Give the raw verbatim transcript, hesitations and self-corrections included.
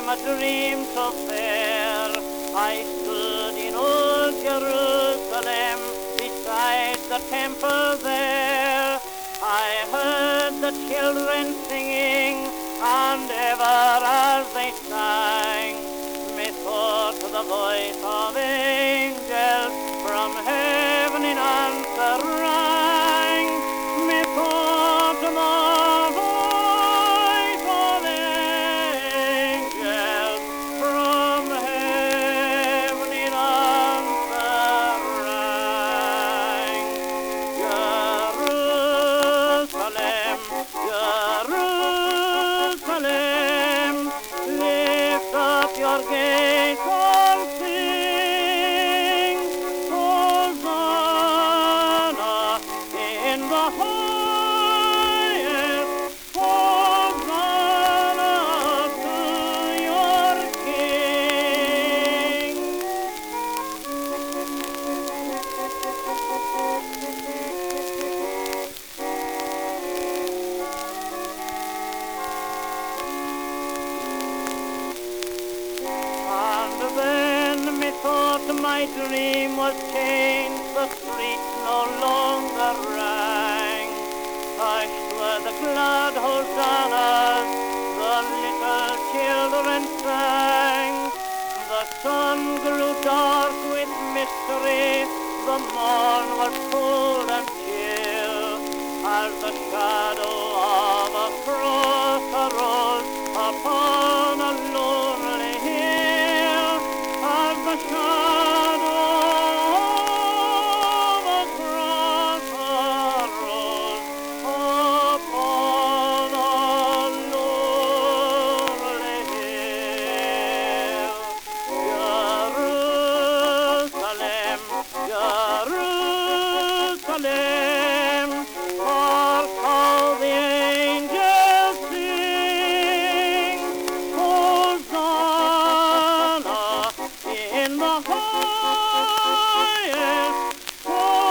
a dream so fair. I stood in old Jerusalem beside the temple there. I heard the children singing, and ever as they sang, methought the voice of angels from heaven in answer rang. Methought the voice of angels from heaven in answer rang. Jerusalem, Jerusalem, lift up your gates and sing, Hosanna in the highest, Hosanna to your King. And then methought my dream was changed, the streets no longer rang. Hushed were the glad hosannas, the little children sang. The sun grew dark with mystery, the morn was cold and chill, as the shadow of a cross arose upon a lonely hill, as the shadow of a cross arose upon a lonely hill. Jerusalem, Jerusalem, hark how the angels sing, Hosanna in the highest.